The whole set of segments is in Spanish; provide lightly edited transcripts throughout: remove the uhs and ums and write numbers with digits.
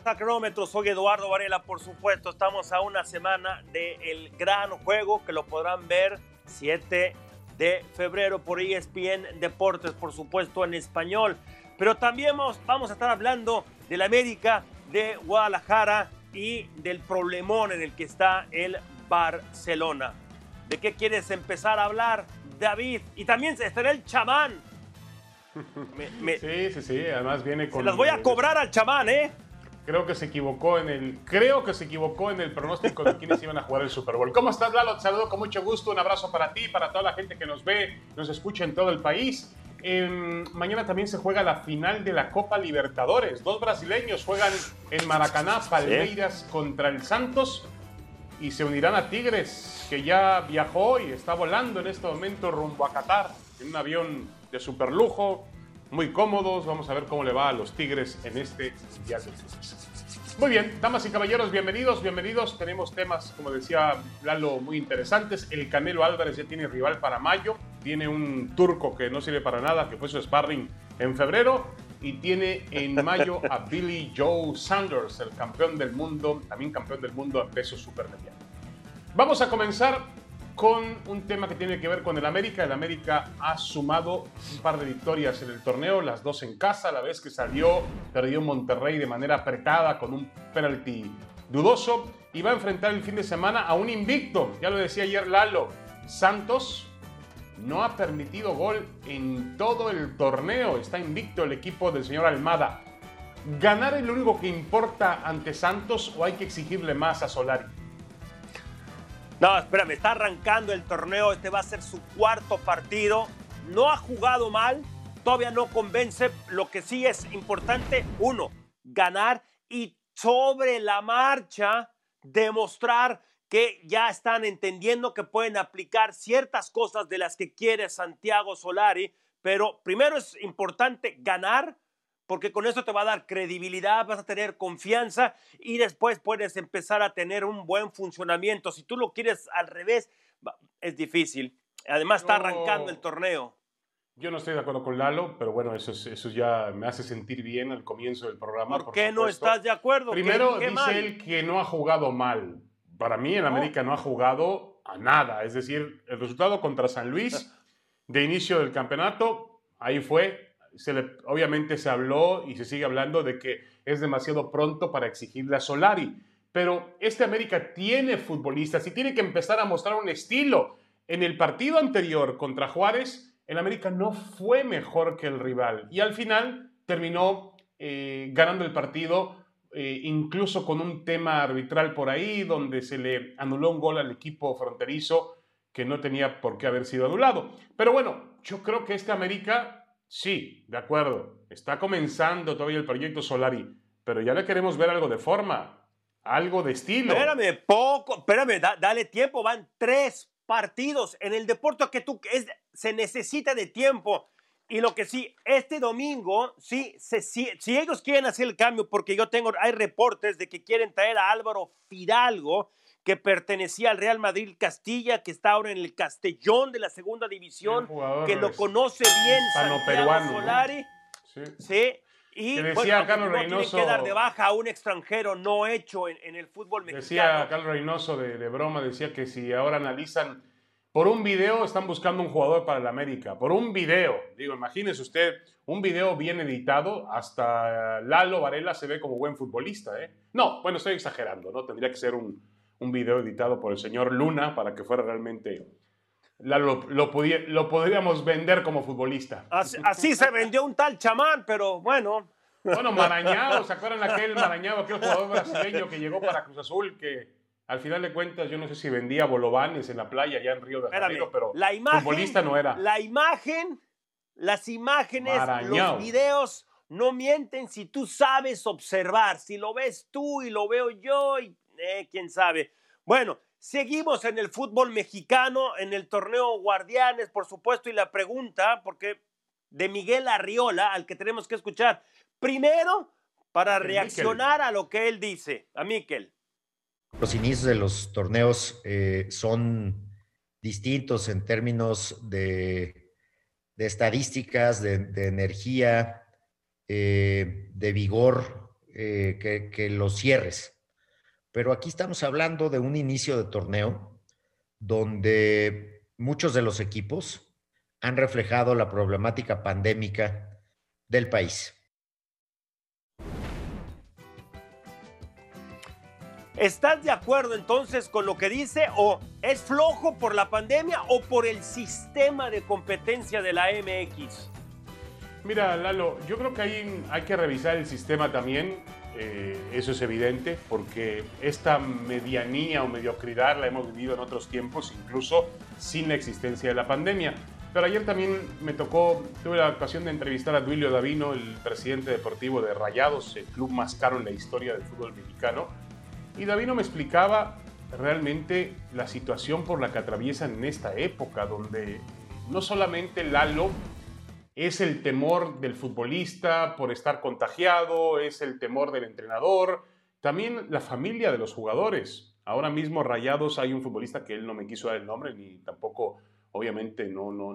Cronómetro, soy Eduardo Varela, por supuesto. Estamos a una semana del gran juego que lo podrán ver 7 de febrero por ESPN Deportes, por supuesto en español. Pero también vamos a estar hablando del América de Guadalajara y del problemón en el que está el Barcelona. ¿De qué quieres empezar a hablar, David? Y también estará el chamán. Sí, además viene con... Se las voy a cobrar al chamán, ¿eh? Creo que se equivocó en el pronóstico de quiénes iban a jugar el Super Bowl. ¿Cómo estás, Lalo? Te saludo con mucho gusto. Un abrazo para ti, para toda la gente que nos ve, nos escucha en todo el país. Mañana también se juega la final de la Copa Libertadores. 2 brasileños juegan en Maracaná, Palmeiras contra el Santos, y se unirán a Tigres, que ya viajó y está volando en este momento rumbo a Qatar en un avión de superlujo, muy cómodos. Vamos a ver cómo le va a los Tigres en este Mundial de Clubes. Muy bien, damas y caballeros, bienvenidos. Tenemos temas, como decía Lalo, muy interesantes. El Canelo Álvarez ya tiene rival para mayo. Tiene un turco que no sirve para nada, que fue su sparring en febrero. Y tiene en mayo a Billy Joe Saunders, el campeón del mundo, también campeón del mundo en peso supermediano. Vamos a comenzar con un tema que tiene que ver con el América. El América ha sumado un par de victorias en el torneo, las 2 en casa. La vez que salió, perdió Monterrey de manera apretada con un penalti dudoso. Y va a enfrentar el fin de semana a un invicto. Ya lo decía ayer Lalo, Santos no ha permitido gol en todo el torneo. Está invicto el equipo del señor Almada. ¿Ganar es lo único que importa ante Santos o hay que exigirle más a Solari? No, espérame, está arrancando el torneo. Este va a ser su 4º partido. No ha jugado mal, todavía no convence. Lo que sí es importante, 1, ganar, y sobre la marcha demostrar que ya están entendiendo que pueden aplicar ciertas cosas de las que quiere Santiago Solari. Pero primero es importante ganar, porque con eso te va a dar credibilidad, vas a tener confianza y después puedes empezar a tener un buen funcionamiento. Si tú lo quieres al revés, es difícil. Además está arrancando el torneo. Yo no estoy de acuerdo con Lalo, pero bueno, eso ya me hace sentir bien al comienzo del programa. ¿Por qué no estás de acuerdo? Primero dice él que no ha jugado mal. Para mí el América no ha jugado a nada. Es decir, el resultado contra San Luis de inicio del campeonato, ahí fue. Obviamente se habló y se sigue hablando de que es demasiado pronto para exigirle a Solari. Pero este América tiene futbolistas y tiene que empezar a mostrar un estilo. En el partido anterior contra Juárez, el América no fue mejor que el rival. Y al final terminó ganando el partido, incluso con un tema arbitral por ahí, donde se le anuló un gol al equipo fronterizo que no tenía por qué haber sido anulado. Pero bueno, yo creo que este América... Sí, de acuerdo. Está comenzando todavía el proyecto Solari, pero ya le queremos ver algo de forma, algo de estilo. Espérame, dale tiempo. Van 3 partidos. En el deporte se necesita de tiempo. Y lo que sí, este domingo, si ellos quieren hacer el cambio, porque hay reportes de que quieren traer a Álvaro Fidalgo, que pertenecía al Real Madrid Castilla, que está ahora en el Castellón de la segunda división, que lo conoce bien Santiago Solari. ¿No? Sí. Y que decía Carlos tienen Reynoso, que dar de baja a un extranjero no hecho en el fútbol mexicano. Decía Carlos Reynoso de broma, decía que si ahora analizan por un video, están buscando un jugador para el América. Por un video. Digo, imagínese usted, un video bien editado, hasta Lalo Varela se ve como buen futbolista, ¿eh? No, bueno, estoy exagerando, ¿no? Tendría que ser un video editado por el señor Luna para que fuera realmente... Lo podríamos vender como futbolista. Así se vendió un tal chamán, pero bueno. Bueno, Marañao, ¿se acuerdan aquel Marañao, aquel jugador brasileño que llegó para Cruz Azul, que al final de cuentas yo no sé si vendía bolovanes en la playa allá en Río de Janeiro, pero futbolista no era? Las imágenes, Marañao. Los videos no mienten si tú sabes observar. Si lo ves tú y lo veo yo, quién sabe. Bueno, seguimos en el fútbol mexicano, en el torneo Guardianes, por supuesto, y la pregunta, porque de Miguel Arriola, al que tenemos que escuchar primero para reaccionar a lo que él dice, a Miquel. Los inicios de los torneos son distintos en términos de estadísticas, de energía, de vigor que los cierres. Pero aquí estamos hablando de un inicio de torneo donde muchos de los equipos han reflejado la problemática pandémica del país. ¿Estás de acuerdo entonces con lo que dice o es flojo por la pandemia o por el sistema de competencia de la MX? Mira, Lalo, yo creo que hay que revisar el sistema también, eso es evidente, porque esta medianía o mediocridad la hemos vivido en otros tiempos, incluso sin la existencia de la pandemia. Pero ayer también tuve la ocasión de entrevistar a Duilio Davino, el presidente deportivo de Rayados, el club más caro en la historia del fútbol mexicano. Y Davino me explicaba realmente la situación por la que atraviesan en esta época, donde no solamente Lalo es el temor del futbolista por estar contagiado, es el temor del entrenador, también la familia de los jugadores. Ahora mismo Rayados hay un futbolista que él no me quiso dar el nombre, ni tampoco, obviamente,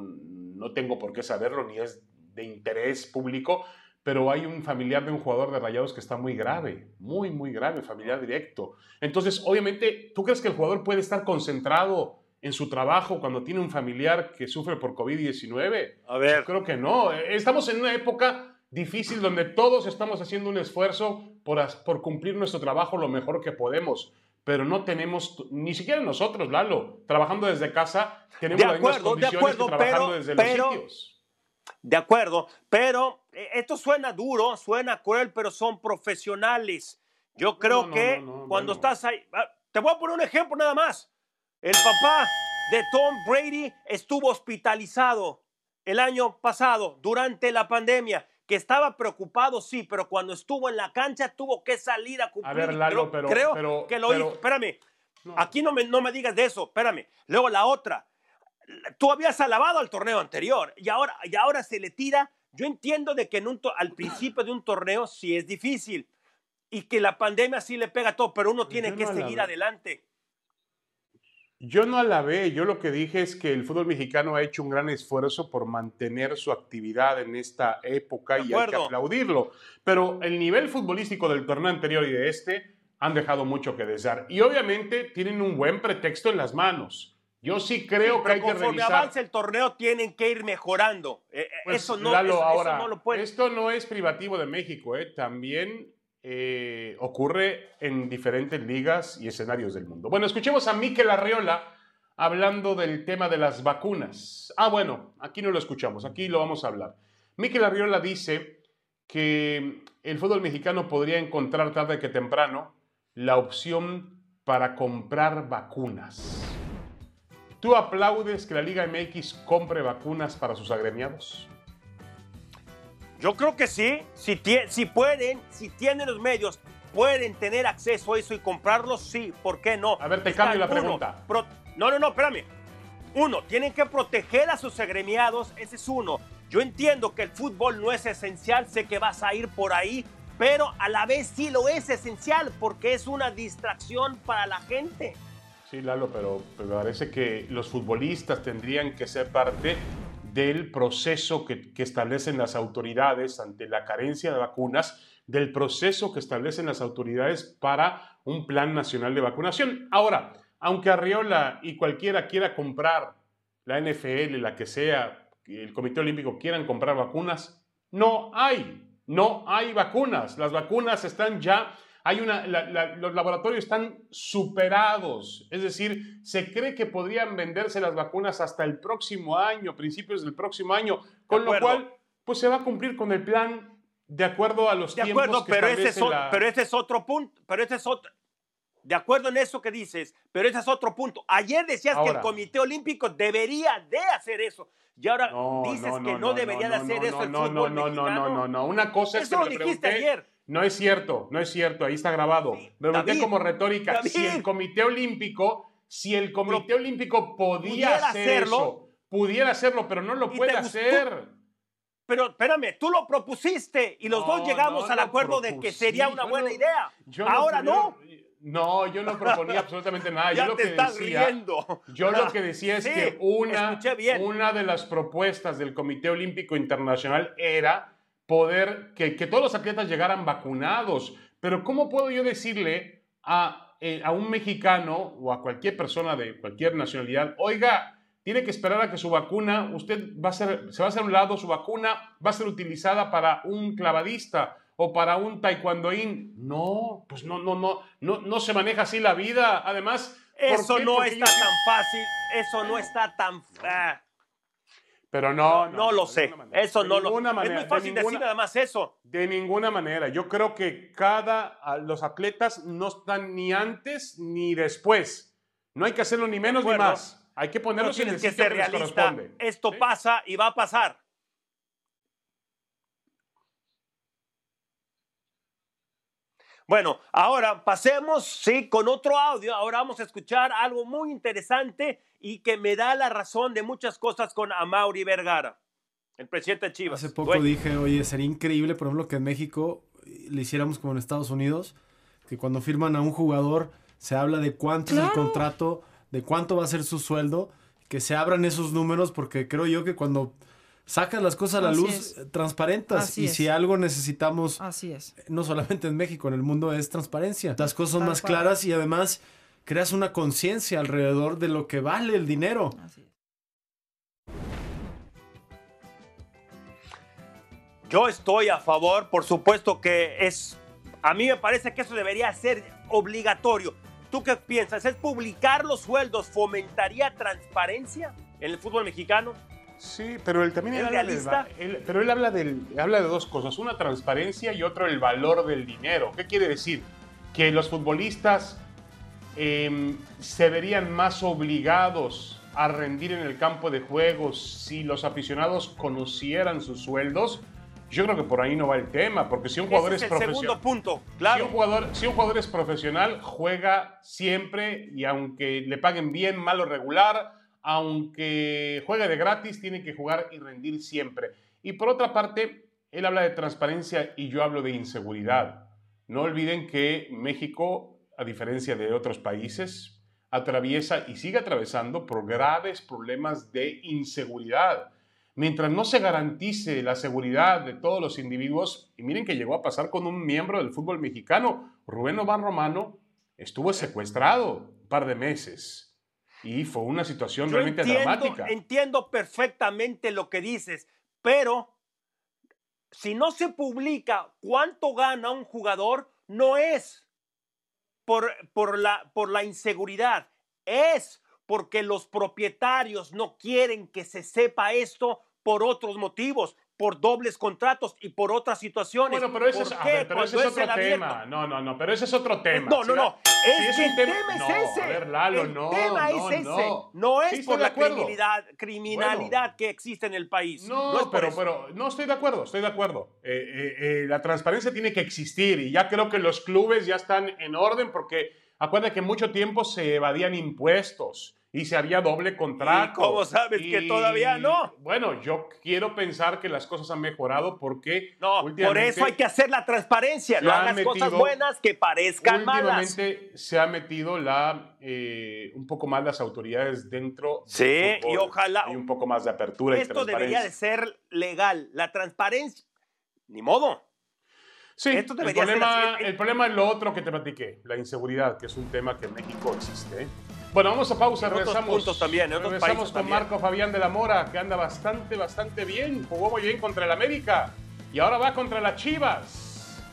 no tengo por qué saberlo, ni es de interés público, pero hay un familiar de un jugador de Rayados que está muy grave, muy grave, familiar directo. Entonces, obviamente, ¿tú crees que el jugador puede estar concentrado en su trabajo cuando tiene un familiar que sufre por COVID-19? A ver. Yo creo que no. Estamos en una época difícil donde todos estamos haciendo un esfuerzo por cumplir nuestro trabajo lo mejor que podemos, pero no tenemos, ni siquiera nosotros, Lalo, trabajando desde casa, tenemos las mismas condiciones que trabajando desde los sitios. De acuerdo, pero esto suena duro, suena cruel, pero son profesionales. Yo creo que cuando estás ahí, te voy a poner un ejemplo nada más. El papá de Tom Brady estuvo hospitalizado el año pasado durante la pandemia, que estaba preocupado, sí, pero cuando estuvo en la cancha tuvo que salir a cumplir. A ver, Lalo, creo que lo hizo. Espérame, aquí no me digas de eso, espérame. Luego la otra. Tú habías alabado al torneo anterior y ahora se le tira. Yo entiendo de que al principio de un torneo sí es difícil y que la pandemia sí le pega a todo, pero uno tiene que seguir adelante. Yo no alabé, yo lo que dije es que el fútbol mexicano ha hecho un gran esfuerzo por mantener su actividad en esta época y hay que aplaudirlo. Pero el nivel futbolístico del torneo anterior y de este han dejado mucho que desear. Y obviamente tienen un buen pretexto en las manos. Yo sí creo que hay que revisar. Conforme avance el torneo tienen que ir mejorando. Pues, eso no, Lalo, eso no lo puede. Esto no es privativo de México, también ocurre en diferentes ligas y escenarios del mundo. Bueno, escuchemos a Mikel Arriola hablando del tema de las vacunas. Bueno, aquí no lo escuchamos, aquí lo vamos a hablar. Mikel Arriola dice que el fútbol mexicano podría encontrar tarde que temprano la opción para comprar vacunas. ¿Tú aplaudes que la Liga MX compre vacunas para sus agremiados? Yo creo que sí. Si pueden, si tienen los medios, pueden tener acceso a eso y comprarlos, sí. ¿Por qué no? A ver, te cambio la pregunta. No, espérame. Uno, tienen que proteger a sus agremiados. Ese es uno. Yo entiendo que el fútbol no es esencial. Sé que vas a ir por ahí. Pero a la vez sí lo es esencial porque es una distracción para la gente. Sí, Lalo, pero me parece que los futbolistas tendrían que ser parte del proceso que establecen las autoridades ante la carencia de vacunas, del proceso que establecen las autoridades para un plan nacional de vacunación. Ahora, aunque Arriola y cualquiera quiera comprar, la NFL, la que sea, el Comité Olímpico quieran comprar vacunas, no hay vacunas. Las vacunas están ya... los laboratorios están superados, es decir, se cree que podrían venderse las vacunas hasta el próximo año, principios del próximo año, con lo cual pues se va a cumplir con el plan de acuerdo a los tiempos que establece pero ese es otro punto, de acuerdo en eso que dices, pero ese es otro punto. Ayer decías que el Comité Olímpico debería de hacer eso. Y ahora dices que no debería de hacer eso el fútbol mexicano. No. Una cosa es que eso lo dijiste ayer. No es cierto, ahí está grabado. Me pregunté como retórica, David, si el Comité Olímpico pudiera hacerlo, pero no lo puede hacer. Pero espérame, tú lo propusiste y los dos llegamos al acuerdo de que sería una buena idea. Ahora no. No, yo no proponía absolutamente nada. Ya te estás riendo. Yo lo que decía es que una de las propuestas del Comité Olímpico Internacional era poder que todos los atletas llegaran vacunados, Pero ¿cómo puedo yo decirle a un mexicano o a cualquier persona de cualquier nacionalidad, oiga, tiene que esperar a que su vacuna, se va a hacer a un lado, su vacuna va a ser utilizada para un clavadista o para un taekwondoín? No, pues no se maneja así la vida. Además, eso no está tan fácil, eso no está tan... Pero no lo sé. Eso no lo... Es muy fácil decir además eso. De ninguna manera. Yo creo que los atletas no están ni antes ni después. No hay que hacerlo ni menos ni más. Hay que ponerlos en el sitio que les corresponde. Esto pasa y va a pasar. Bueno, ahora pasemos, sí, con otro audio. Ahora vamos a escuchar algo muy interesante y que me da la razón de muchas cosas con Amaury Vergara, el presidente de Chivas. Hace poco dije, oye, sería increíble, por ejemplo, que en México le hiciéramos como en Estados Unidos, que cuando firman a un jugador se habla de cuánto es el contrato, de cuánto va a ser su sueldo, que se abran esos números, porque creo yo que cuando sacas las cosas a la luz, transparentas. Y si algo necesitamos, no solamente en México, en el mundo, es transparencia. Las cosas son más claras y además creas una conciencia alrededor de lo que vale el dinero. Así es. Yo estoy a favor, por supuesto que es... A mí me parece que eso debería ser obligatorio. ¿Tú qué piensas? ¿Es publicar los sueldos fomentaría transparencia en el fútbol mexicano? Sí, pero él también habla de dos cosas. Una, transparencia, y otro, el valor del dinero. ¿Qué quiere decir? Que los futbolistas se verían más obligados a rendir en el campo de juego si los aficionados conocieran sus sueldos. Yo creo que por ahí no va el tema, porque si un jugador es profesional, segundo punto, claro. Si un jugador es profesional, juega siempre, y aunque le paguen bien, mal o regular, aunque juegue de gratis, tiene que jugar y rendir siempre. Y por otra parte, él habla de transparencia y yo hablo de inseguridad. No olviden que México, a diferencia de otros países, atraviesa y sigue atravesando por graves problemas de inseguridad. Mientras no se garantice la seguridad de todos los individuos, y miren que llegó a pasar con un miembro del fútbol mexicano, Rubén Omar Romano, estuvo secuestrado un par de meses y fue una situación realmente dramática. Entiendo perfectamente lo que dices, pero si no se publica cuánto gana un jugador, no es por la inseguridad, es porque los propietarios no quieren que se sepa esto por otros motivos, por dobles contratos y por otras situaciones. Bueno, pero ese es otro tema. No, pero ese es otro tema. No. Es que el tema es ese. A ver, Lalo, el tema es ese. No es por la criminalidad que existe en el país. Pero no estoy de acuerdo. La transparencia tiene que existir y ya creo que los clubes ya están en orden, porque acuérdate que mucho tiempo se evadían impuestos y se haría doble contrato. ¿Y cómo sabes que todavía no? Bueno, yo quiero pensar que las cosas han mejorado porque... No, por eso hay que hacer la transparencia. No hagas cosas buenas que parezcan malas. Últimamente se ha metido un poco más las autoridades dentro del fútbol. Y ojalá... Hay un poco más de apertura y transparencia. Esto debería de ser legal. La transparencia, ni modo. Sí, el problema es lo otro que te platiqué, la inseguridad, que es un tema que en México existe. Bueno, vamos a pausa, regresamos con Marco Fabián de la Mora, que anda bastante bien, jugó muy bien contra el América y ahora va contra las Chivas.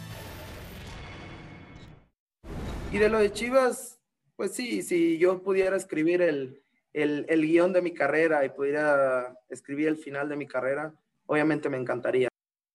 Y de lo de Chivas, pues sí, si yo pudiera escribir el guión de mi carrera y pudiera escribir el final de mi carrera, obviamente me encantaría.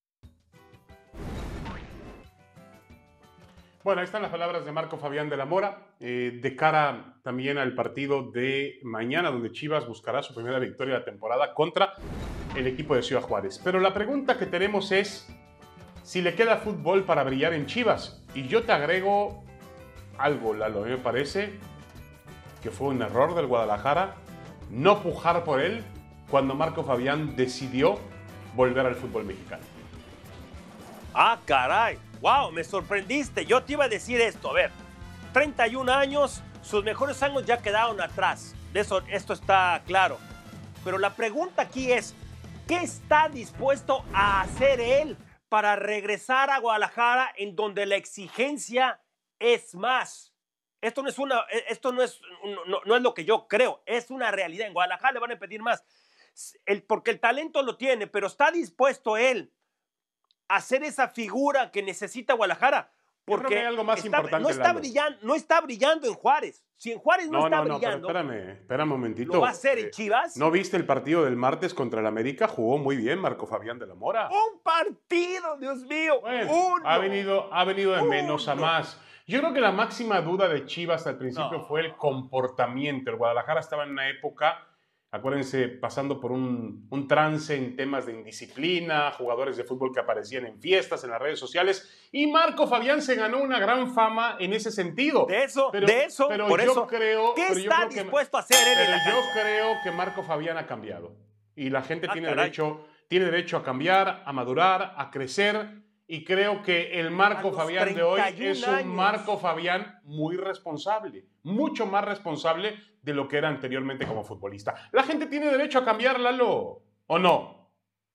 Bueno, ahí están las palabras de Marco Fabián de la Mora, de cara también al partido de mañana, donde Chivas buscará su primera victoria de la temporada contra el equipo de Ciudad Juárez. Pero la pregunta que tenemos es si le queda fútbol para brillar en Chivas. Y yo te agrego algo, Lalo. A mí me parece que fue un error del Guadalajara no pujar por él cuando Marco Fabián decidió volver al fútbol mexicano. ¡Ah, caray! ¡Wow! Me sorprendiste. Yo te iba a decir esto. A ver, 31 años, sus mejores años ya quedaron atrás. Esto está claro. Pero la pregunta aquí es, ¿qué está dispuesto a hacer él para regresar a Guadalajara en donde la exigencia es más. Esto no es lo que yo creo, es una realidad. En Guadalajara le van a pedir más, porque el talento lo tiene, pero está dispuesto él a hacer esa figura que necesita Guadalajara. Porque yo creo que hay algo más importante, no está brillando en Juárez. Si en Juárez no está brillando... Pero espérame un momentito. ¿Lo va a hacer en Chivas? ¿No viste el partido del martes contra el América? Jugó muy bien Marco Fabián de la Mora. ¡Un partido, Dios mío! Bueno, ha venido de menos a más. Yo creo que la máxima duda de Chivas al principio fue el comportamiento. El Guadalajara estaba en una época, acuérdense, pasando por un trance en temas de indisciplina, jugadores de fútbol que aparecían en fiestas, en las redes sociales, y Marco Fabián se ganó una gran fama en ese sentido. ¿Qué está dispuesto a hacer él en la cancha? Yo creo que Marco Fabián ha cambiado, y la gente tiene derecho a cambiar, a madurar, a crecer, y creo que el Marco Fabián de hoy es un Marco Fabián muy responsable, mucho más responsable de lo que era anteriormente como futbolista. La gente tiene derecho a cambiar, Lalo, ¿o no?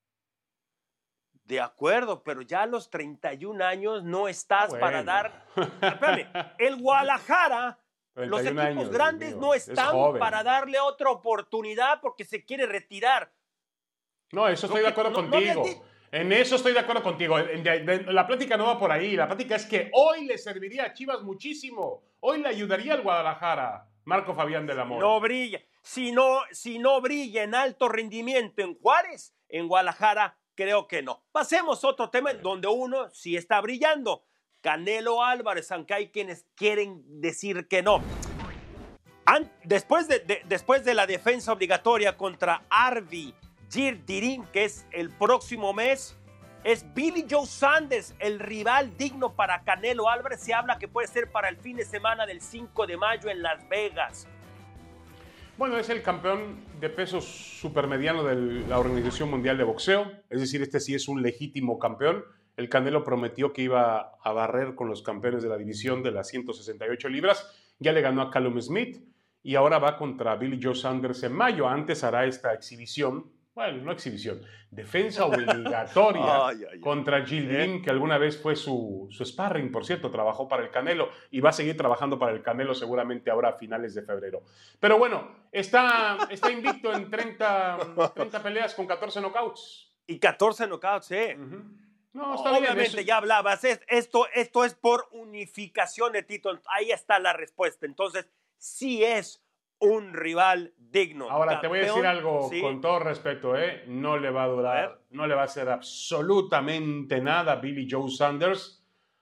De acuerdo, pero ya a los 31 años no estás para dar... Espérame, el Guadalajara, los equipos grandes no están para darle otra oportunidad porque se quiere retirar. No, eso estoy de acuerdo contigo. En eso estoy de acuerdo contigo. La plática no va por ahí. La plática es que hoy le serviría a Chivas muchísimo. Hoy le ayudaría al Guadalajara, Marco Fabián de la Mora. No brilla. Si no brilla en alto rendimiento en Juárez, en Guadalajara, creo que no. Pasemos a otro tema en donde uno sí está brillando. Canelo Álvarez, aunque hay quienes quieren decir que no. Después de la defensa obligatoria contra Arvi Girdirin, que es el próximo mes, es Billy Joe Saunders el rival digno para Canelo Álvarez. Se habla que puede ser para el fin de semana del 5 de mayo en Las Vegas. Bueno, es el campeón de peso supermediano de la Organización Mundial de Boxeo, es decir, este sí es un legítimo campeón. El Canelo prometió que iba a barrer con los campeones de la división de las 168 libras, ya le ganó a Callum Smith y ahora va contra Billy Joe Saunders en mayo. Antes hará esta exhibición. Bueno, no exhibición, defensa obligatoria contra Gildirim, que alguna vez fue su sparring, por cierto, trabajó para el Canelo y va a seguir trabajando para el Canelo seguramente ahora a finales de febrero. Pero bueno, está invicto en 30 peleas con 14 knockouts. Y 14 knockouts, No, está obviamente bien, ya hablabas, esto es por unificación de títulos, ahí está la respuesta, entonces sí es un rival digno. Ahora, te voy a decir algo con todo respeto, no le va a durar, no le va a hacer absolutamente nada a Billy Joe Saunders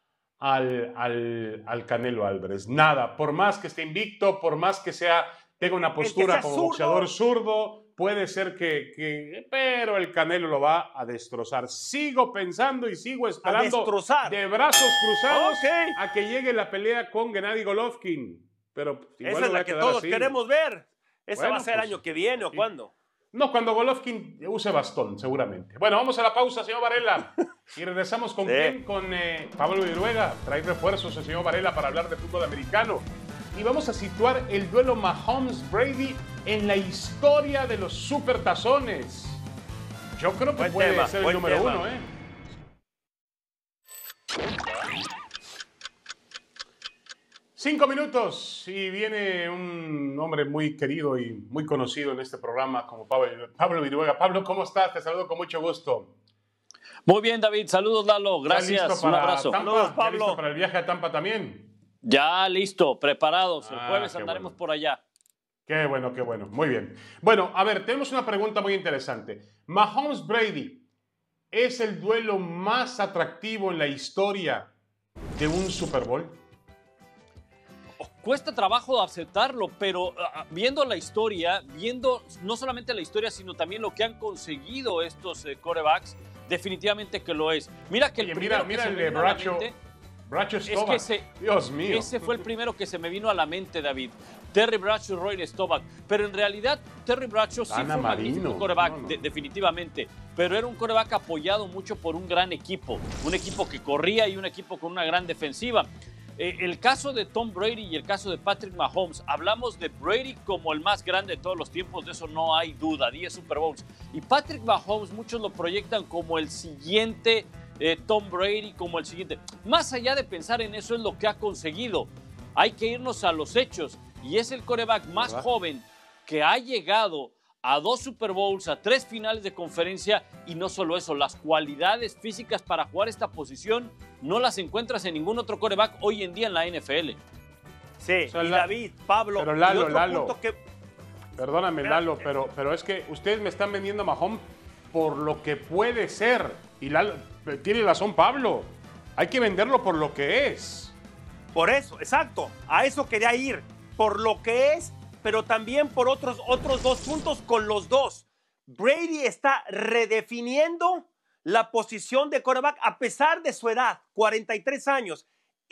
al Canelo Álvarez. Nada, por más que esté invicto, por más que tenga una postura como boxeador zurdo, puede ser pero el Canelo lo va a destrozar. Sigo pensando y sigo esperando de brazos cruzados a que llegue la pelea con Gennady Golovkin. Pero esa es la que todos queremos ver. ¿Esa va a ser el año que viene o cuándo? No, cuando Golovkin use bastón, seguramente. Bueno, vamos a la pausa, señor Varela. Y regresamos con quién, con Pablo Viruega. Trae refuerzos el señor Varela para hablar de fútbol americano. Y vamos a situar el duelo Mahomes-Brady en la historia de los supertazones. Yo creo que puede ser el número uno, 5 minutos y viene un hombre muy querido y muy conocido en este programa como Pablo Viruega. Pablo, ¿cómo estás? Te saludo con mucho gusto. Muy bien, David. Saludos, Lalo. Gracias. Un abrazo. Saludos, Pablo. ¿Ya listo para el viaje a Tampa también? Ya listo, preparados. El jueves andaremos por allá. Qué bueno, qué bueno. Muy bien. Bueno, a ver, tenemos una pregunta muy interesante. Mahomes-Brady, ¿es el duelo más atractivo en la historia de un Super Bowl? Cuesta trabajo aceptarlo, pero viendo la historia, viendo no solamente la historia, sino también lo que han conseguido estos quarterbacks, definitivamente que lo es. Mira que mira el de Bradshaw Staubach. Dios mío. Ese fue el primero que se me vino a la mente, David. Terry Bradshaw, Roy Staubach. Pero en realidad, Terry Bradshaw sí fue un magnífico quarterback, definitivamente. Pero era un quarterback apoyado mucho por un gran equipo. Un equipo que corría y un equipo con una gran defensiva. El caso de Tom Brady y el caso de Patrick Mahomes, hablamos de Brady como el más grande de todos los tiempos, de eso no hay duda, 10 Super Bowls. Y Patrick Mahomes, muchos lo proyectan como el siguiente Tom Brady como el siguiente. Más allá de pensar en eso, es lo que ha conseguido. Hay que irnos a los hechos. Y es el quarterback más joven que ha llegado a 2 Super Bowls, a 3 finales de conferencia, y no solo eso, las cualidades físicas para jugar esta posición no las encuentras en ningún otro quarterback hoy en día en la NFL. Sí, o sea, y David, Pablo, pero Lalo, perdóname, Lalo, pero es que ustedes me están vendiendo a Mahomes por lo que puede ser, y Lalo, tiene razón Pablo, hay que venderlo por lo que es. Por eso, exacto, a eso quería ir, por lo que es, pero también por otros 2 puntos con los dos. Brady está redefiniendo la posición de quarterback a pesar de su edad, 43 años.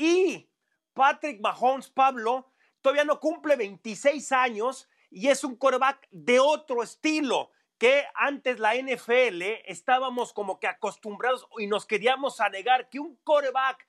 Y Patrick Mahomes, Pablo, todavía no cumple 26 años y es un quarterback de otro estilo que antes la NFL estábamos como que acostumbrados y nos queríamos a negar que un quarterback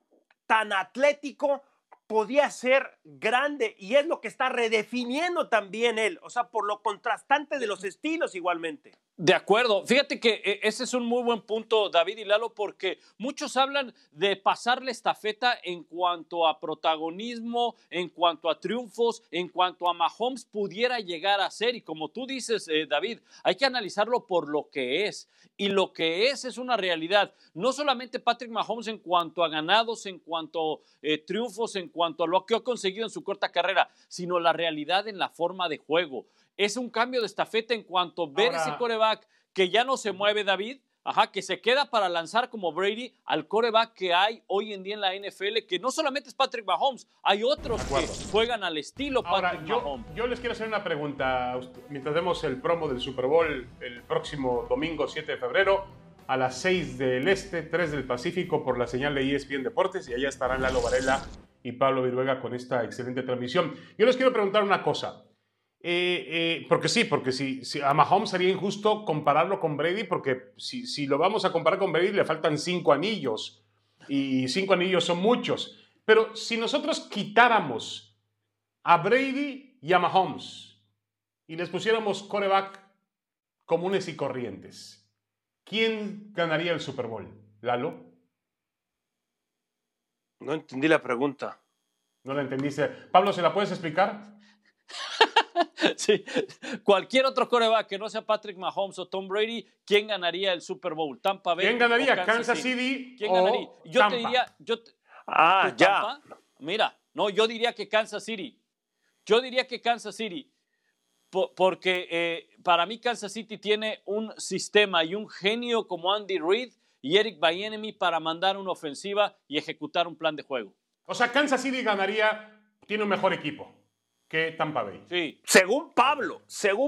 tan atlético podía ser grande, y es lo que está redefiniendo también él, o sea, por lo contrastante de los estilos igualmente. De acuerdo. Fíjate que ese es un muy buen punto, David y Lalo, porque muchos hablan de pasarle estafeta en cuanto a protagonismo, en cuanto a triunfos, en cuanto a Mahomes pudiera llegar a ser. Y como tú dices, David, hay que analizarlo por lo que es. Y lo que es una realidad. No solamente Patrick Mahomes en cuanto a ganados, en cuanto a triunfos, en cuanto a lo que ha conseguido en su corta carrera, sino la realidad en la forma de juego. Es un cambio de estafeta en cuanto a ver ese quarterback que ya no se mueve, David, que se queda para lanzar como Brady, al quarterback que hay hoy en día en la NFL, que no solamente es Patrick Mahomes, hay otros que juegan al estilo Patrick Mahomes. Yo les quiero hacer una pregunta, mientras vemos el promo del Super Bowl el próximo domingo 7 de febrero, a las 6 del Este, 3 del Pacífico, por la señal de ESPN Deportes, y allá estarán Lalo Varela y Pablo Viruega con esta excelente transmisión. Yo les quiero preguntar una cosa. Porque si a Mahomes sería injusto compararlo con Brady, porque si lo vamos a comparar con Brady le faltan 5 anillos y 5 anillos son muchos, pero si nosotros quitáramos a Brady y a Mahomes y les pusiéramos quarterback comunes y corrientes, ¿quién ganaría el Super Bowl? ¿Lalo? No entendí la pregunta. ¿No la entendiste? Pablo, ¿se la puedes explicar? Sí, cualquier otro quarterback que no sea Patrick Mahomes o Tom Brady, ¿quién ganaría el Super Bowl? ¿Tampa Bay? ¿Quién ganaría? ¿Kansas City? ¿Quién ganaría? Yo Tampa. te diría. Ya. Tampa, mira, no, yo diría que Kansas City. Porque para mí Kansas City tiene un sistema y un genio como Andy Reid y Eric Bieniemy para mandar una ofensiva y ejecutar un plan de juego. O sea, Kansas City ganaría, tiene un mejor equipo que Tampa Bay. Sí. Según Pablo,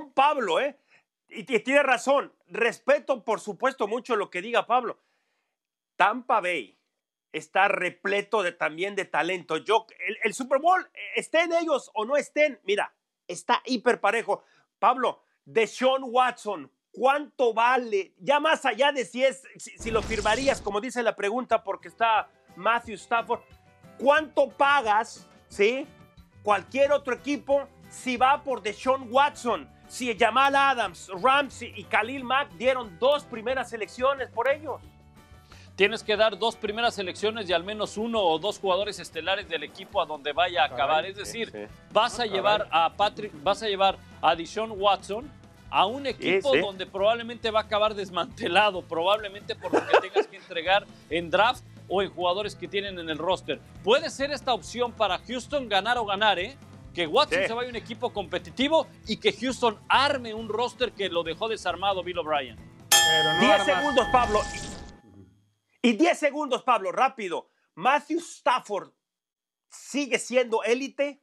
y tiene razón, respeto por supuesto mucho lo que diga Pablo. Tampa Bay está repleto también de talento. El Super Bowl, estén ellos o no estén, mira, está hiper parejo. Pablo, Deshaun Watson, ¿cuánto vale? Ya más allá de si lo firmarías, como dice la pregunta, porque está Matthew Stafford, ¿cuánto pagas, sí? Cualquier otro equipo si va por Deshaun Watson, si Jamal Adams, Ramsey y Khalil Mack dieron 2 primeras selecciones por ellos. Tienes que dar 2 primeras selecciones y al menos 1 o 2 jugadores estelares del equipo a donde vaya a acabar. Es decir, vas a llevar a Deshaun Watson a un equipo donde probablemente va a acabar desmantelado, probablemente por lo que tengas que entregar en draft o en jugadores que tienen en el roster. Puede ser esta opción para Houston ganar o ganar, que Watson se vaya a un equipo competitivo y que Houston arme un roster que lo dejó desarmado Bill O'Brien. 10 segundos, Pablo. Y 10 segundos, Pablo, rápido. ¿Matthew Stafford sigue siendo élite?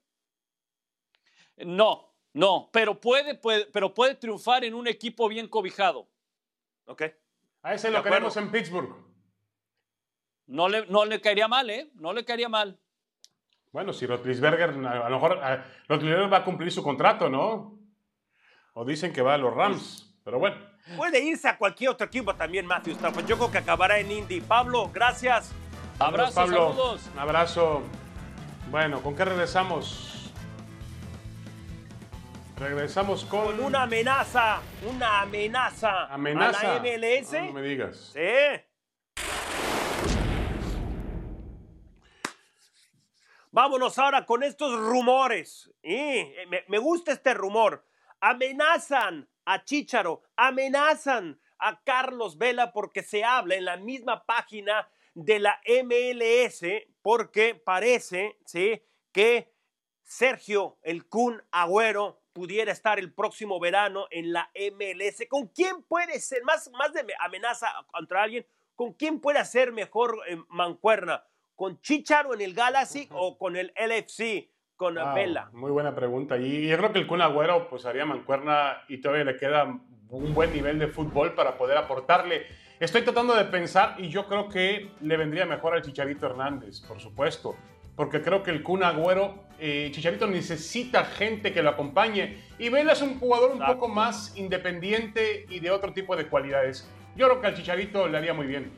No, pero puede triunfar en un equipo bien cobijado. Ok. A ese lo queremos en Pittsburgh. No le caería mal, No le caería mal. Bueno, si Roethlisberger, a lo mejor Roethlisberger va a cumplir su contrato, ¿no? O dicen que va a los Rams, pero bueno. Puede irse a cualquier otro equipo también, Matthew Stafford. Yo creo que acabará en Indy. Pablo, gracias. Abrazo, Pablo. saludos. Un abrazo. Bueno, ¿con qué regresamos? Regresamos con una amenaza. Una amenaza. ¿Amenaza? ¿A la MLS? No me digas. Sí. Vámonos ahora con estos rumores. Me gusta este rumor. Amenazan a Chícharo, amenazan a Carlos Vela porque se habla en la misma página de la MLS, porque parece, ¿sí?, que Sergio el Kun Agüero pudiera estar el próximo verano en la MLS. ¿Con quién puede ser, más de amenaza contra alguien, con quién puede hacer mejor mancuerna? ¿Con Chícharo en el Galaxy o con el LFC, con Vela? Muy buena pregunta. Y yo creo que el Kun Agüero pues haría mancuerna y todavía le queda un buen nivel de fútbol para poder aportarle. Estoy tratando de pensar y yo creo que le vendría mejor al Chicharito Hernández, por supuesto. Porque creo que el Kun Agüero, Chicharito necesita gente que lo acompañe. Y Vela es un jugador un poco más independiente y de otro tipo de cualidades. Yo creo que al Chicharito le haría muy bien.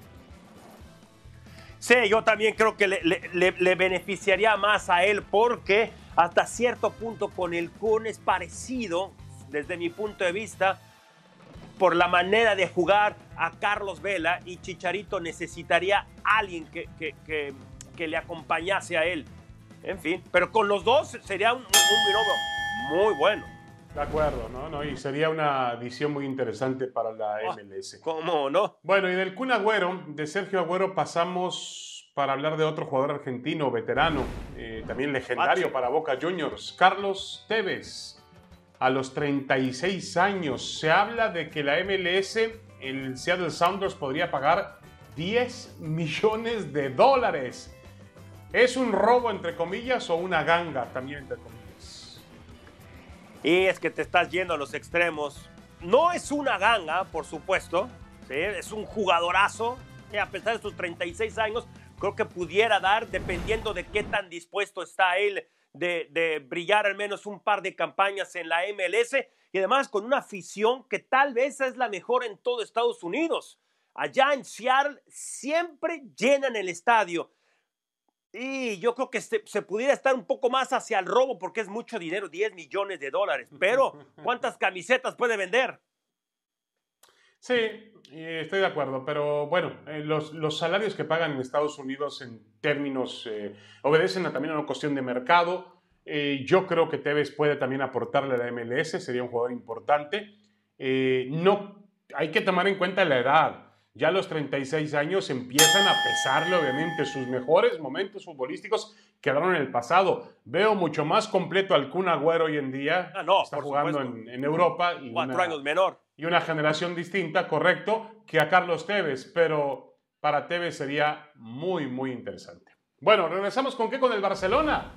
Sí, yo también creo que le beneficiaría más a él porque hasta cierto punto con el Kun es parecido, desde mi punto de vista, por la manera de jugar a Carlos Vela, y Chicharito necesitaría a alguien que le acompañase a él. En fin, pero con los dos sería un binomio muy bueno. De acuerdo, ¿no? Y sería una adición muy interesante para la MLS. ¿Cómo no? Bueno, y del Kun Agüero, de Sergio Agüero, pasamos para hablar de otro jugador argentino, veterano, también legendario para Boca Juniors, Carlos Tevez. A los 36 años, se habla de que la MLS, el Seattle Sounders, podría pagar $10 millones. ¿Es un robo, entre comillas, o una ganga, también, entre comillas? Y es que te estás yendo a los extremos. No es una ganga, por supuesto, ¿sí? Es un jugadorazo, que a pesar de sus 36 años, creo que pudiera dar, dependiendo de qué tan dispuesto está él de brillar al menos un par de campañas en la MLS, y además con una afición que tal vez es la mejor en todo Estados Unidos. Allá en Seattle siempre llenan el estadio. Y yo creo que se pudiera estar un poco más hacia el robo porque es mucho dinero, $10 millones. Pero, ¿cuántas camisetas puede vender? Sí, estoy de acuerdo, pero bueno, los salarios que pagan en Estados Unidos en términos obedecen también a una cuestión de mercado. Yo creo que Tevez puede también aportarle a la MLS, sería un jugador importante. No, hay que tomar en cuenta la edad. Ya a los 36 años empiezan a pesarle, obviamente, sus mejores momentos futbolísticos quedaron en el pasado. Veo mucho más completo al Kun Agüero hoy en día. Está jugando en Europa. Y 4 años menor. Y una generación distinta, correcto, que a Carlos Tevez. Pero para Tevez sería muy, muy interesante. Bueno, regresamos con qué, con el Barcelona.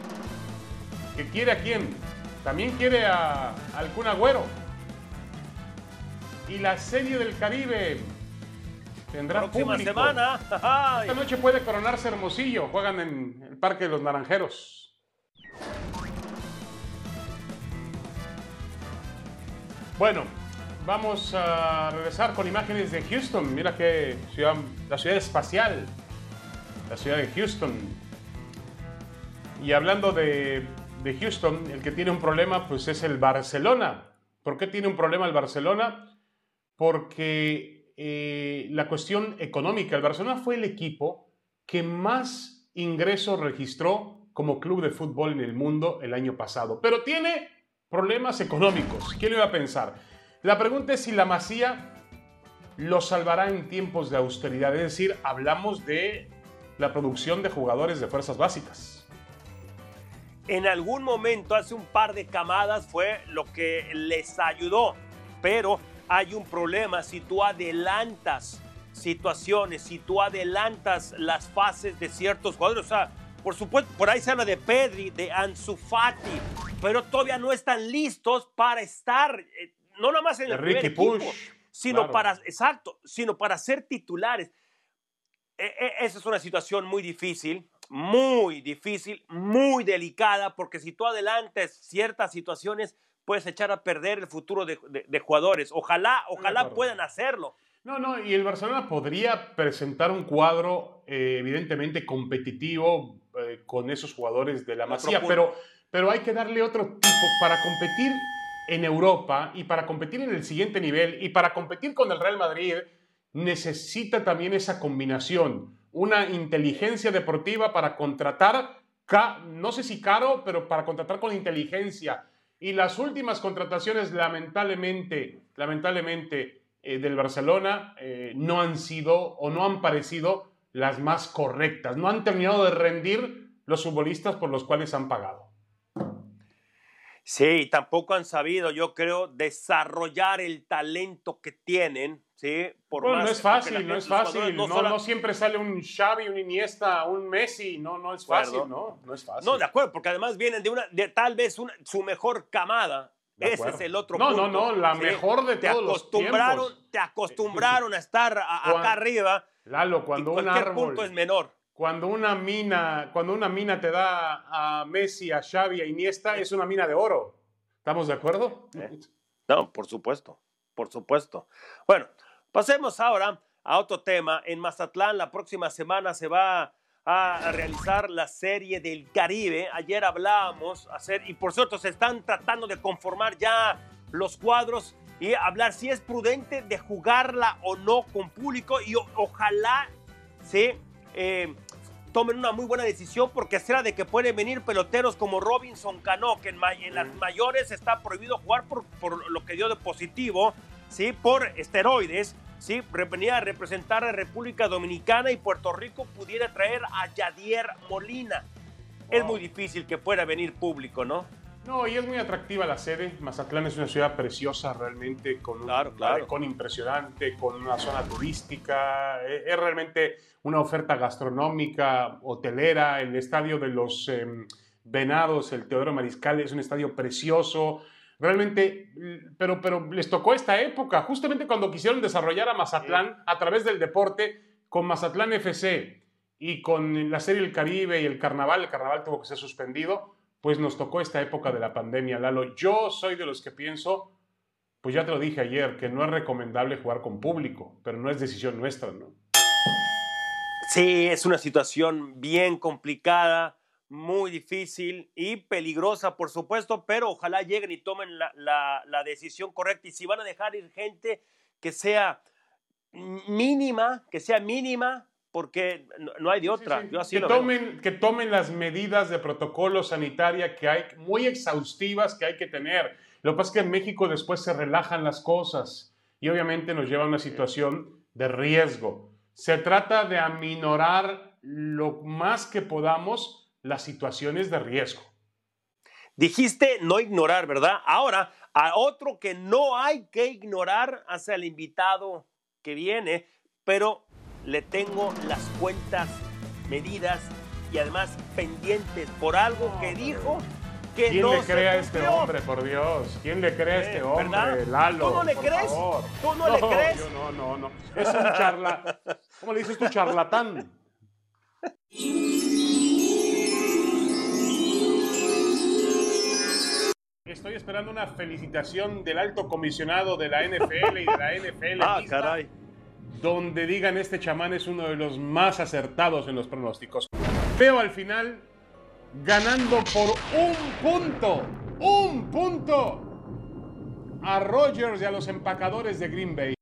¿Que quiere a quién? También quiere al Kun Agüero. Y la Serie del Caribe tendrá próxima público. Semana. Esta noche puede coronarse Hermosillo. Juegan en el Parque de los Naranjeros. Bueno, vamos a regresar con imágenes de Houston. Mira qué ciudad, la ciudad espacial. La ciudad de Houston. Y hablando de Houston, el que tiene un problema pues es el Barcelona. ¿Por qué tiene un problema el Barcelona? Porque la cuestión económica. El Barcelona fue el equipo que más ingresos registró como club de fútbol en el mundo el año pasado. Pero tiene problemas económicos. ¿Quién lo iba a pensar? La pregunta es si la Masía lo salvará en tiempos de austeridad. Es decir, hablamos de la producción de jugadores de fuerzas básicas. En algún momento, hace un par de camadas, fue lo que les ayudó. Pero hay un problema si tú adelantas situaciones, si tú adelantas las fases de ciertos jugadores. O sea, por supuesto, por ahí se habla de Pedri, de Ansu Fati, pero todavía no están listos para estar, no nada más en el primer equipo, sino para ser titulares. Esa es una situación muy difícil, muy delicada, porque si tú adelantas ciertas situaciones, puedes echar a perder el futuro de jugadores. Ojalá puedan hacerlo. No, y el Barcelona podría presentar un cuadro evidentemente competitivo con esos jugadores de la Masía, pero hay que darle otro tipo para competir en Europa y para competir en el siguiente nivel y para competir con el Real Madrid. Necesita también esa combinación, una inteligencia deportiva para contratar no sé si caro, pero para contratar con inteligencia. Y las últimas contrataciones, lamentablemente, del Barcelona no han sido o no han parecido las más correctas. No han terminado de rendir los futbolistas por los cuales han pagado. Sí, tampoco han sabido, yo creo, desarrollar el talento que tienen, ¿sí? Bueno, no es fácil, no siempre sale un Xavi, un Iniesta, un Messi, no es fácil, ¿no? No es fácil. No, de acuerdo, porque además vienen de tal vez su mejor camada. Ese es el otro punto. No, la mejor de todos los tiempos. Te acostumbraron a estar acá arriba. Lalo, cuando un árbol, punto es menor. Cuando una mina te da a Messi, a Xavi, a Iniesta, es una mina de oro. ¿Estamos de acuerdo? No, por supuesto. Bueno, pasemos ahora a otro tema. En Mazatlán, la próxima semana se va a realizar la Serie del Caribe. Ayer hablábamos, y por cierto, se están tratando de conformar ya los cuadros y hablar si es prudente de jugarla o no con público, y ojalá se tomen una muy buena decisión, porque será de que pueden venir peloteros como Robinson Cano, que en las mayores está prohibido jugar por lo que dio de positivo, ¿sí? Por esteroides, ¿sí? Venía a representar a República Dominicana, y Puerto Rico pudiera traer a Yadier Molina. Es muy difícil que pueda venir público, ¿no? No, y es muy atractiva la sede. Mazatlán es una ciudad preciosa realmente, con un malecón impresionante, con una zona turística. Es realmente una oferta gastronómica, hotelera. El estadio de los Venados, el Teodoro Mariscal, es un estadio precioso. Realmente, pero les tocó esta época, justamente cuando quisieron desarrollar a Mazatlán a través del deporte, con Mazatlán FC y con la Serie del Caribe y el Carnaval tuvo que ser suspendido. Pues nos tocó esta época de la pandemia, Lalo. Yo soy de los que pienso, pues ya te lo dije ayer, que no es recomendable jugar con público, pero no es decisión nuestra, ¿no? Sí, es una situación bien complicada, muy difícil y peligrosa, por supuesto, pero ojalá lleguen y tomen la decisión correcta. Y si van a dejar ir gente, que sea mínima, porque no hay de otra. Sí. Yo así que tomen las medidas de protocolo sanitaria que hay, muy exhaustivas, que hay que tener. Lo que pasa es que en México después se relajan las cosas y obviamente nos lleva a una situación de riesgo. Se trata de aminorar lo más que podamos las situaciones de riesgo. Dijiste no ignorar, ¿verdad? Ahora, a otro que no hay que ignorar hacia el invitado que viene, pero le tengo las cuentas medidas y además pendientes por algo que dijo que ¿Quién no le cree a este cumplió? hombre, por Dios? ¿Quién le cree a este hombre, ¿verdad? Lalo? ¿Tú no le crees? Favor. ¿Tú no le crees? Yo no. Es un charlatán. ¿Cómo le dices tú, charlatán? Estoy esperando una felicitación del alto comisionado de la NFL y de la NFL. Caray. Donde digan este chamán es uno de los más acertados en los pronósticos. Veo al final ganando por un punto a Rodgers y a los empacadores de Green Bay.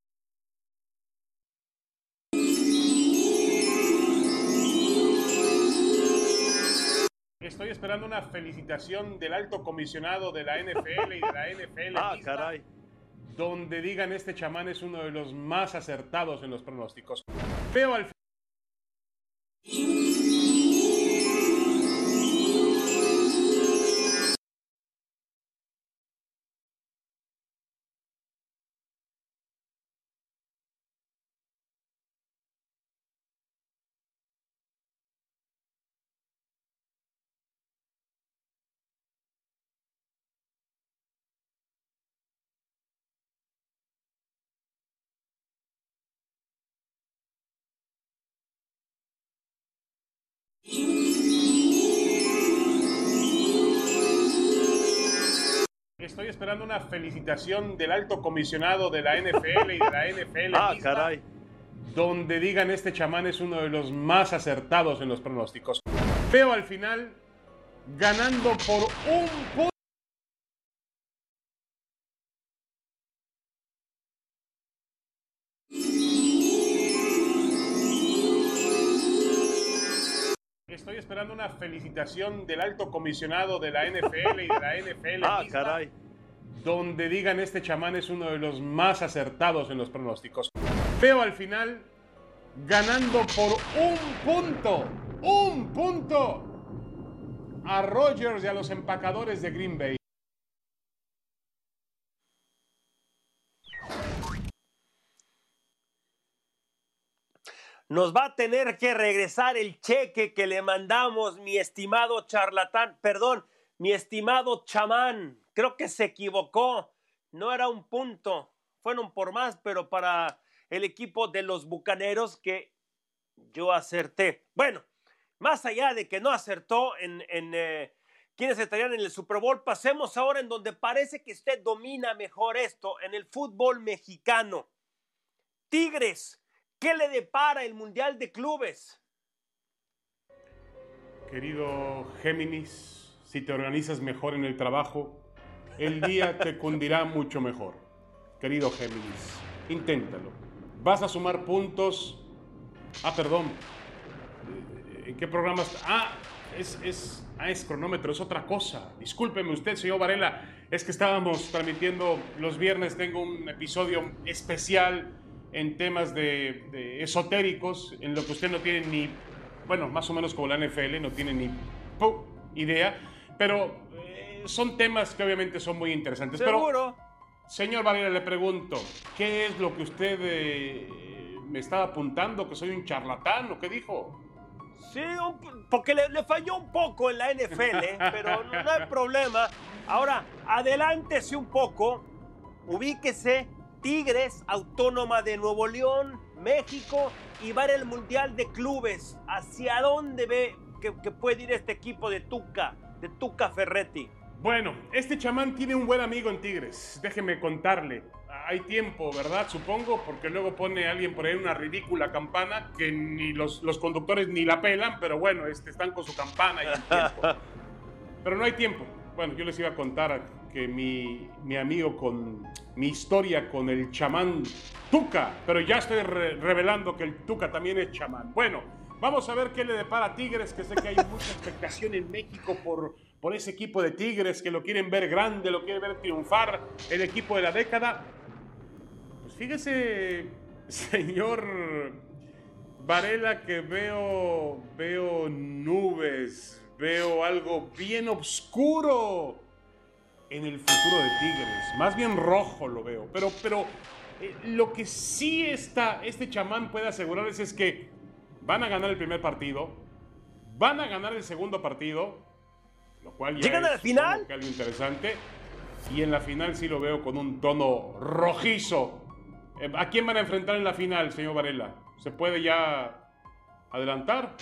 Estoy esperando una felicitación del alto comisionado de la NFL y de la NFL. Caray. Donde digan este chamán es uno de los más acertados en los pronósticos. Veo al Estoy esperando una felicitación del alto comisionado de la NFL y de la NFL. Caray. Donde digan este chamán es uno de los más acertados en los pronósticos. Veo al final ganando por un punto. Estoy esperando una felicitación del alto comisionado de la NFL y de la NFL misma, caray. donde digan este chamán es uno de los más acertados en los pronósticos. Veo al final ganando por un punto a Rodgers y a los empacadores de Green Bay. Nos va a tener que regresar el cheque que le mandamos, mi estimado charlatán, perdón, mi estimado chamán. Creo que se equivocó. No era un punto. Fueron por más, pero para el equipo de los Bucaneros que yo acerté. Bueno, más allá de que no acertó en quiénes estarían en el Super Bowl, pasemos ahora en donde parece que usted domina mejor esto, en el fútbol mexicano. Tigres. ¿Qué le depara el Mundial de Clubes? Querido Géminis, si te organizas mejor en el trabajo, el día te cundirá mucho mejor. Querido Géminis, inténtalo. Vas a sumar puntos. Perdón. ¿En qué programa está? Es cronómetro, es otra cosa. Discúlpeme usted, señor Varela. Es que estábamos transmitiendo los viernes. Tengo un episodio especial en temas de esotéricos, en lo que usted no tiene ni, bueno, más o menos como la NFL, no tiene ni idea, pero son temas que obviamente son muy interesantes. ¿Seguro? Pero, señor Varela, le pregunto, ¿qué es lo que usted me estaba apuntando? ¿Que soy un charlatán o qué dijo? Sí, porque le falló un poco en la NFL, pero no hay problema. Ahora, adelántese un poco, ubíquese. Tigres, Autónoma de Nuevo León, México, y va el Mundial de Clubes. ¿Hacia dónde ve que puede ir este equipo de Tuca Ferretti? Bueno, este chamán tiene un buen amigo en Tigres. Déjeme contarle. Hay tiempo, ¿verdad? Supongo, porque luego pone alguien por ahí una ridícula campana que ni los conductores ni la pelan, pero bueno, están con su campana y el tiempo. Pero no hay tiempo. Bueno, yo les iba a contar que mi amigo con mi historia con el chamán Tuca, pero ya estoy revelando que el Tuca también es chamán. Bueno, vamos a ver qué le depara a Tigres, que sé que hay mucha expectación en México por ese equipo de Tigres, que lo quieren ver grande, lo quieren ver triunfar, el equipo de la década. Pues fíjese, señor Varela, que veo nubes, veo algo bien oscuro en el futuro de Tigres, más bien rojo lo veo, pero lo que sí este chamán puede asegurarles es que van a ganar el primer partido, van a ganar el segundo partido, lo cual ya ¿llegan a la final? Algo interesante, y en la final sí lo veo con un tono rojizo. ¿A quién van a enfrentar en la final, señor Varela? ¿Se puede ya adelantar?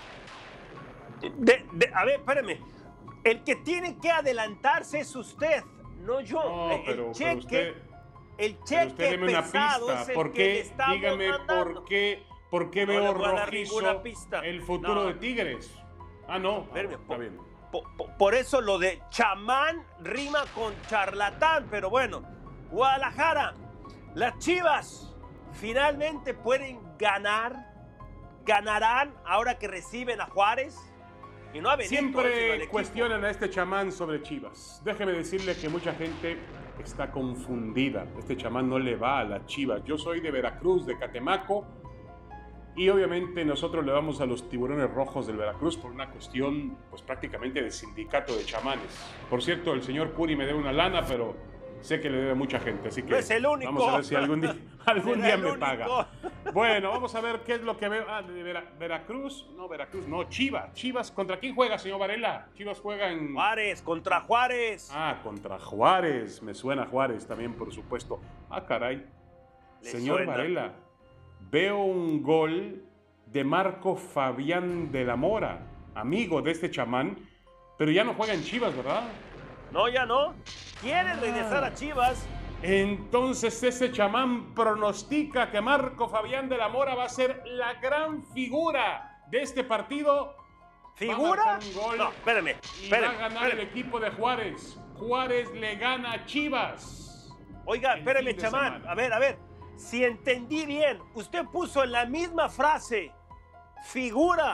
A ver, espérame. El que tiene que adelantarse es usted, no yo. No, el cheque usted deme una pesado pista. es el ¿Por que qué? le estamos Dígame mandando. por qué No veo le voy a dar rojizo ninguna pista. el futuro No. de Tigres. No. Espérame, Está bien. Por eso lo de chamán rima con charlatán, pero bueno. Guadalajara, las Chivas finalmente pueden ganarán ahora que reciben a Juárez. Y no a Benito, sino al Siempre equipo. cuestionan a este chamán sobre Chivas. Déjeme decirle que mucha gente está confundida. Este chamán no le va a las Chivas. Yo soy de Veracruz, de Catemaco, y obviamente nosotros le vamos a los Tiburones Rojos del Veracruz por una cuestión, pues prácticamente de sindicato de chamanes. Por cierto, el señor Curi me debe una lana, pero sé que le debe a mucha gente, así que no es el único. vamos a ver si algún día me paga. único. Bueno, vamos a ver qué es lo que veo. De Veracruz. No, Chivas. Chivas, ¿contra quién juega, señor Varela? Chivas juega en... Juárez, contra Juárez. Contra Juárez. Me suena Juárez también, por supuesto. Caray. Señor suena. Varela, veo un gol de Marco Fabián de la Mora, amigo de este chamán, pero ya no juega en Chivas, ¿verdad? No, ya no. Quiere regresar a Chivas. Entonces ese chamán pronostica que Marco Fabián de la Mora va a ser la gran figura de este partido. ¿Figura? Va a marcar un gol No, espérame. y va a ganar el equipo de Juárez. Juárez le gana a Chivas. Oiga, el espérame, fin de chamán. semana. A ver. Si entendí bien, usted puso en la misma frase figura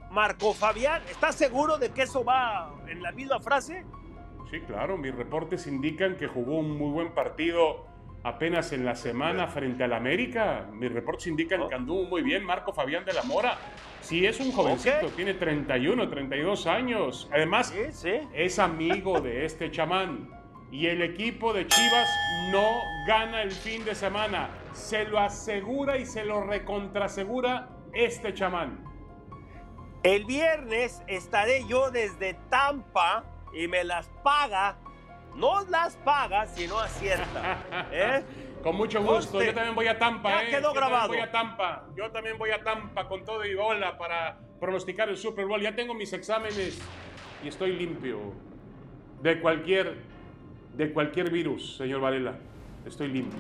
Marco Fabián. ¿Estás seguro de que eso va en la misma frase? Sí, claro, mis reportes indican que jugó un muy buen partido apenas en la semana frente al América. Mis reportes indican que anduvo muy bien Marco Fabián de la Mora. Sí, es un jovencito, tiene 31, 32 años. Además, es amigo de este chamán. Y el equipo de Chivas no gana el fin de semana. Se lo asegura y se lo recontrasegura este chamán. El viernes estaré yo desde Tampa y me las paga. No las paga, sino acierta. Con mucho gusto. Yo también voy a Tampa. Ya quedó grabado. Yo también voy a Tampa con todo y bola para pronosticar el Super Bowl. Ya tengo mis exámenes y estoy limpio de cualquier virus, señor Varela. Estoy limpio.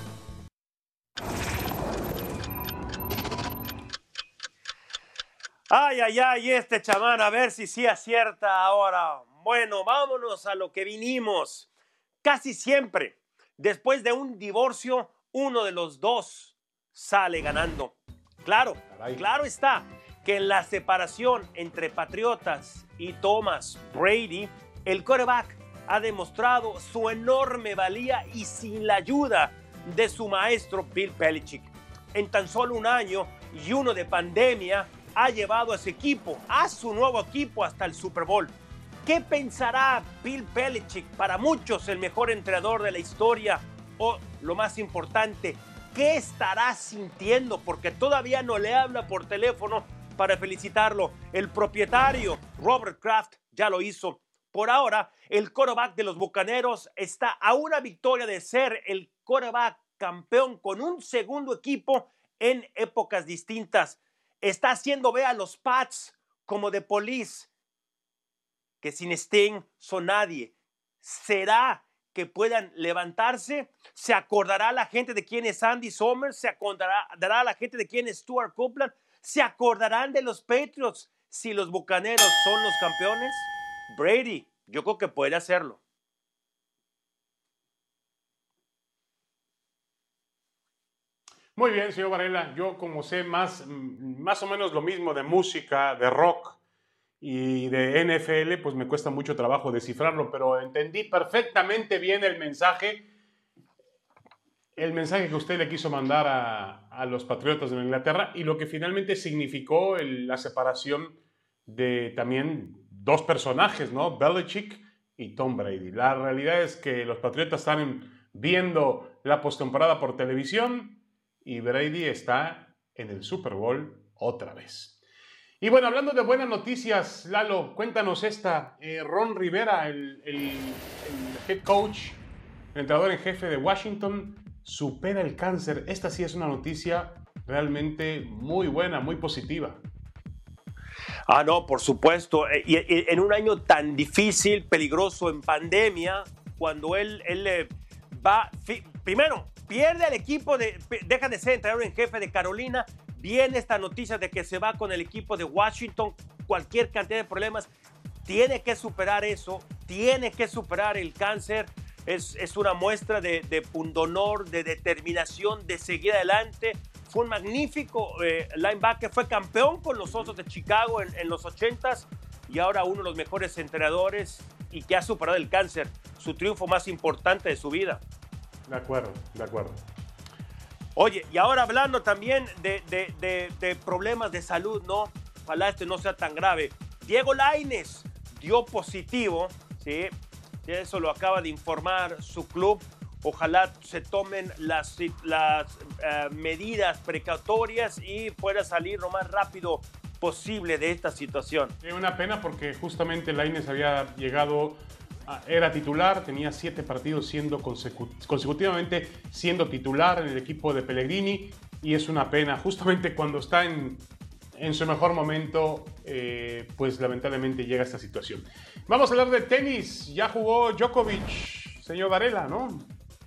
Ay, este chamán, a ver si sí acierta ahora. Bueno, vámonos a lo que vinimos. Casi siempre, después de un divorcio, uno de los dos sale ganando. Claro está que en la separación entre Patriotas y Thomas Brady, el quarterback ha demostrado su enorme valía y sin la ayuda de su maestro Bill Belichick. En tan solo un año y uno de pandemia, ha llevado a ese equipo, a su nuevo equipo, hasta el Super Bowl. ¿Qué pensará Bill Belichick? Para muchos el mejor entrenador de la historia, o lo más importante, ¿qué estará sintiendo? Porque todavía no le habla por teléfono para felicitarlo. El propietario, Robert Kraft, ya lo hizo. Por ahora, el quarterback de los Bucaneros está a una victoria de ser el quarterback campeón con un segundo equipo en épocas distintas. Está haciendo ver a los Pats como The Police, que sin Sting son nadie. ¿Será que puedan levantarse? ¿Se acordará la gente de quién es Andy Somers? ¿Se acordará la gente de quién es Stuart Copeland? ¿Se acordarán de los Patriots si los Bucaneros son los campeones? Brady, yo creo que puede hacerlo. Muy bien, señor Varela. Yo, como sé más o menos lo mismo de música, de rock y de NFL, pues me cuesta mucho trabajo descifrarlo, pero entendí perfectamente bien el mensaje que usted le quiso mandar a los Patriotas de Inglaterra y lo que finalmente significó la separación de también dos personajes, ¿no? Belichick y Tom Brady. La realidad es que los Patriotas están viendo la postemporada por televisión y Brady está en el Super Bowl otra vez. Y bueno, hablando de buenas noticias, Lalo, cuéntanos esta. Ron Rivera, el head coach, el entrenador en jefe de Washington, supera el cáncer. Esta sí es una noticia realmente muy buena, muy positiva. No, por supuesto. Y en un año tan difícil, peligroso, en pandemia, cuando él va... Primero, pierde al equipo, deja de ser entrenador en jefe de Carolina, viene esta noticia de que se va con el equipo de Washington, cualquier cantidad de problemas, tiene que superar eso, tiene que superar el cáncer, es una muestra de pundonor, de determinación, de seguir adelante. Fue un magnífico linebacker, fue campeón con los Osos de Chicago en los 80s y ahora uno de los mejores entrenadores y que ha superado el cáncer, su triunfo más importante de su vida. De acuerdo. Oye, y ahora hablando también de problemas de salud, ¿no? Ojalá no sea tan grave. Diego Lainez dio positivo, ¿sí? Eso lo acaba de informar su club. Ojalá se tomen las medidas precautorias y pueda salir lo más rápido posible de esta situación. Es una pena porque justamente Lainez había llegado... Era titular, tenía 7 partidos consecutivamente siendo titular en el equipo de Pellegrini y es una pena. Justamente cuando está en su mejor momento, pues lamentablemente llega esta situación. Vamos a hablar de tenis. Ya jugó Djokovic, señor Varela, ¿no?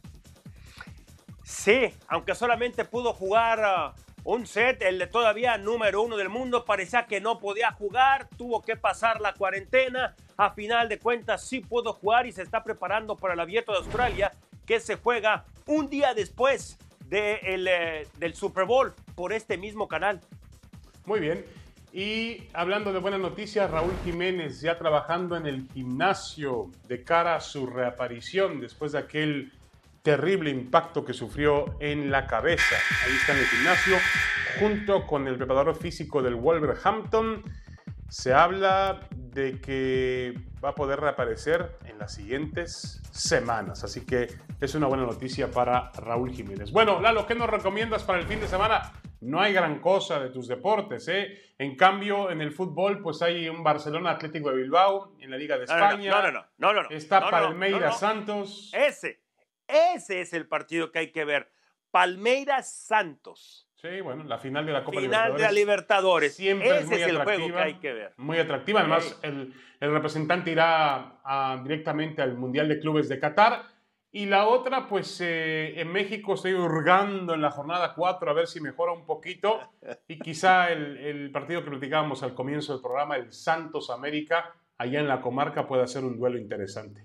Sí, aunque solamente pudo jugar un set, el de todavía número 1 del mundo, parecía que no podía jugar, tuvo que pasar la cuarentena. A final de cuentas sí pudo jugar y se está preparando para el Abierto de Australia, que se juega un día después del Super Bowl por este mismo canal. Muy bien. Y hablando de buenas noticias, Raúl Jiménez ya trabajando en el gimnasio de cara a su reaparición después de aquel terrible impacto que sufrió en la cabeza. Ahí está en el gimnasio, junto con el preparador físico del Wolverhampton. Se habla de que va a poder reaparecer en las siguientes semanas. Así que es una buena noticia para Raúl Jiménez. Bueno, Lalo, ¿qué nos recomiendas para el fin de semana? No hay gran cosa de tus deportes, ¿eh? En cambio, en el fútbol, pues hay un Barcelona Atlético de Bilbao en la Liga de España. No. Está Palmeiras Santos. Ese es el partido que hay que ver. Palmeiras Santos. Sí, bueno, la final de la Copa Libertadores. Final de la Libertadores. Siempre ese es muy el atractiva, juego que hay que ver. Muy atractiva. Además, el representante irá directamente al Mundial de Clubes de Qatar. Y la otra, pues en México estoy hurgando en la jornada 4 a ver si mejora un poquito. Y quizá el partido que platicábamos al comienzo del programa, el Santos América, allá en la comarca, pueda ser un duelo interesante.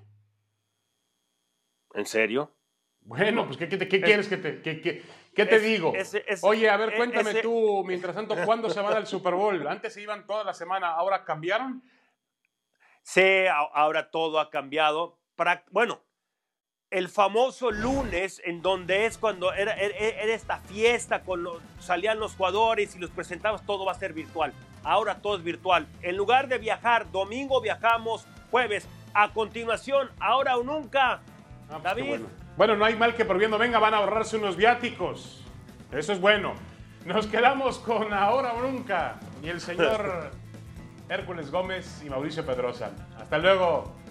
¿En serio? Bueno, pues ¿qué quieres que te digo? Oye, a ver, cuéntame tú, mientras tanto, ¿cuándo se van al Super Bowl? Antes se iban toda la semana, ¿ahora cambiaron? Sí, ahora todo ha cambiado. Bueno, el famoso lunes, en donde es cuando era esta fiesta, salían los jugadores y los presentabas, todo va a ser virtual. Ahora todo es virtual. En lugar de viajar, domingo viajamos, jueves. A continuación, ahora o nunca, David. Bueno, no hay mal que por bien no venga, van a ahorrarse unos viáticos. Eso es bueno. Nos quedamos con ahora o nunca. Y el señor Hércules Gómez y Mauricio Pedrosa. Hasta luego.